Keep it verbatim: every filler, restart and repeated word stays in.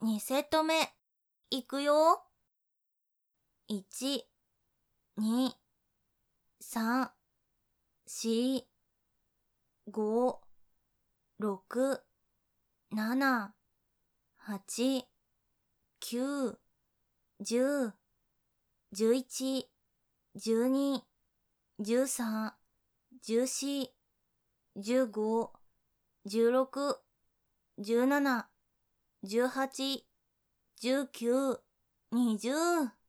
にセット目、いくよ。いち、に、さん、し、ご、ろく、なな、はち、きゅう、じゅう、じゅういち、じゅうに、じゅうさん、じゅうよん、じゅうご、じゅうろく、じゅうなな、じゅうはち、じゅうきゅう、にじゅう。